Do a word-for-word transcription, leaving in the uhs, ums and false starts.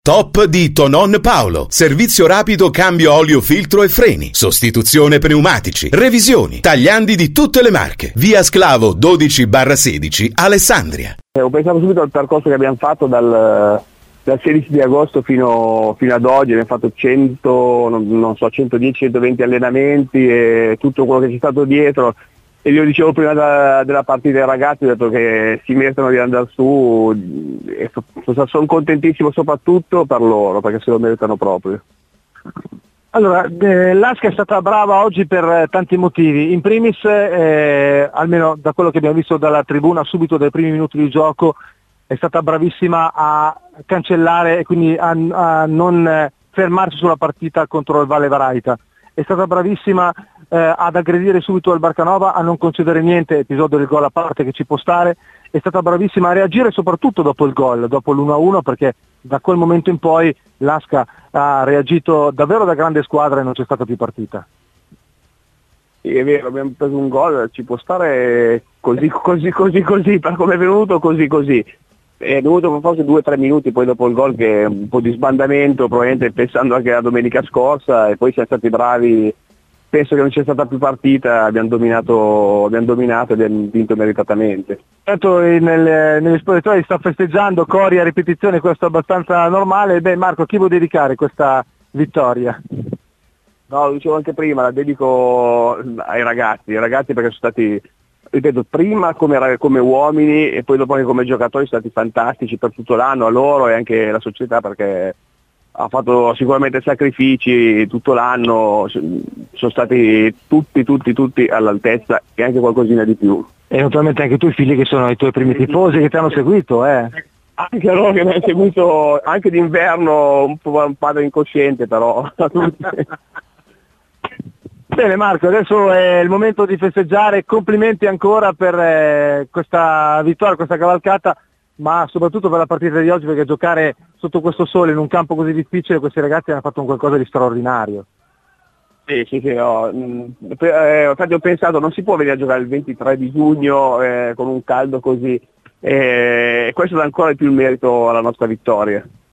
Top di Tonon Paolo. Servizio rapido cambio olio filtro e freni. Sostituzione pneumatici. Revisioni. Tagliandi di tutte le marche. Via Sclavo dodici sedici Alessandria. Eh, ho pensato subito al percorso che abbiamo fatto dal, dal sedici di agosto fino, fino ad oggi. Abbiamo fatto cento, non, non so, centodieci centoventi allenamenti e tutto quello che c'è stato dietro. E io dicevo prima da, della partita dei ragazzi, ho detto che si meritano di andare su e so, sono contentissimo soprattutto per loro, perché se lo meritano proprio. Allora, eh, l'A S K è stata brava oggi per eh, tanti motivi. In primis, eh, almeno da quello che abbiamo visto dalla tribuna, subito dai primi minuti di gioco, è stata bravissima a cancellare e quindi a, a non eh, fermarsi sulla partita contro il Valle Varaita. È stata bravissima eh, ad aggredire subito il Barcanova, a non concedere niente, episodio del gol a parte che ci può stare. È stata bravissima a reagire soprattutto dopo il gol, dopo l'uno a uno, perché da quel momento in poi l'A S K ha reagito davvero da grande squadra e non c'è stata più partita. Sì, è vero, abbiamo preso un gol, ci può stare così così così così, per come è venuto così così. È venuto con forse due o tre minuti poi dopo il gol, che è un po' di sbandamento, probabilmente pensando anche alla domenica scorsa, e poi siamo stati bravi, penso che non c'è stata più partita, abbiamo dominato, abbiamo dominato e abbiamo vinto meritatamente. Certo, nel, negli spogliatoi sta festeggiando cori a ripetizione, questo è abbastanza normale. Beh, Marco, a chi vuoi dedicare questa vittoria? No, lo dicevo anche prima, la dedico ai ragazzi, ai ragazzi perché sono stati, ripeto, prima come, come uomini e poi dopo anche come giocatori sono stati fantastici per tutto l'anno, a loro e anche alla società, perché ha fatto sicuramente sacrifici tutto l'anno, sono stati tutti, tutti, tutti all'altezza e anche qualcosina di più. E naturalmente anche tu, i figli che sono i tuoi primi tifosi che ti hanno seguito, eh? Anche loro che mi hanno seguito anche d'inverno, un po' un padre incosciente però. Bene Marco, adesso è il momento di festeggiare, complimenti ancora per eh, questa vittoria, questa cavalcata, ma soprattutto per la partita di oggi, perché giocare sotto questo sole in un campo così difficile questi ragazzi hanno fatto un qualcosa di straordinario. Sì, sì, sì, no. eh, infatti ho pensato non si può venire a giocare il ventitré di giugno eh, con un caldo così, e eh, questo dà ancora di più il merito alla nostra vittoria.